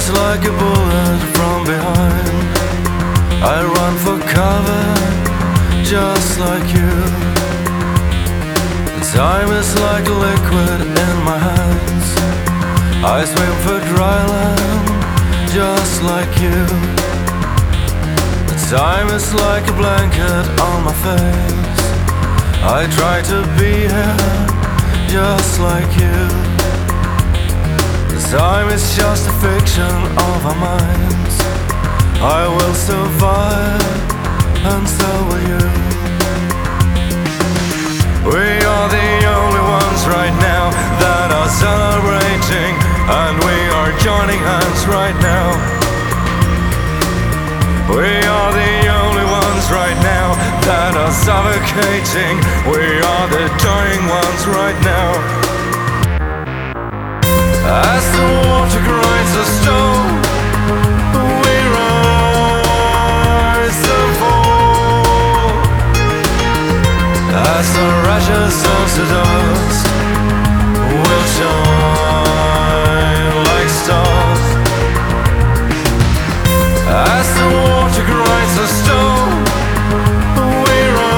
Just like a bullet from behind, I run for cover, just like you. Time is like a liquid in my hands, I swim for dry land, just like you. Time is like a blanket on my face, I try to be here, just like you. Time is just a fiction of our minds, I will survive, and so will you. We are the only ones right now that are celebrating, and we are joining hands right now. We are the only ones right now that are suffocating, we are the dying ones right now. As the water grinds the stone, we rise and fall. As the ashes turns to dust, we'll shine like stars. As the water grinds the stone, we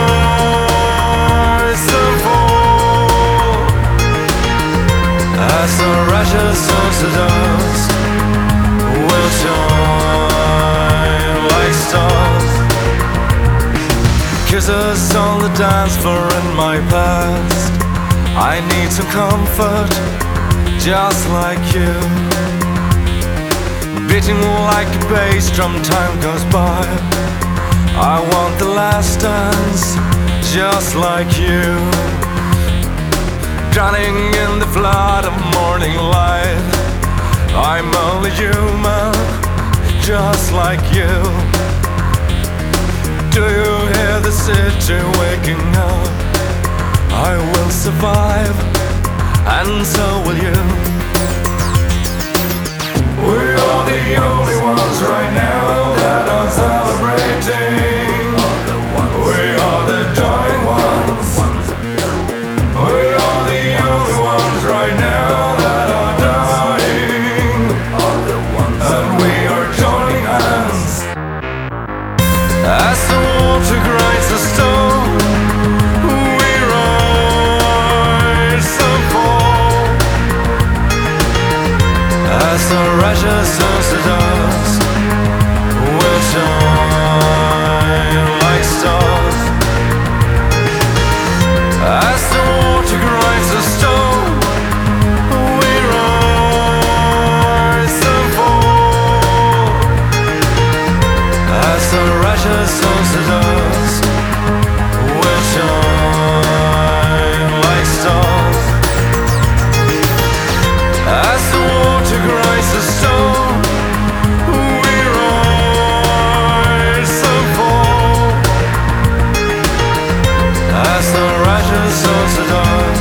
rise and fall. As the ashes turns to dust, we'll shine like stars. Kisses on the dance floor in my past, I need some comfort, just like you. Beating like a bass drum, time goes by, I want the last dance, just like you. Drowning in the flood of morning light, I'm only human, just like you. Do you hear the city waking up? I will survive, and so will you. We are the only ones right now that are celebrating, we are the dying ones. We are the only ones right now that are dying, and we are joining hands. As the water grinds the stone, we rise and fall. As the ashes turns to dust, we'll shine like stars. As the water grinds the stone, we rise and fall. As the ashes turns to dust, we'll shine like stars. As the water grinds the stone, we rise and fall. As the ashes turns to dust,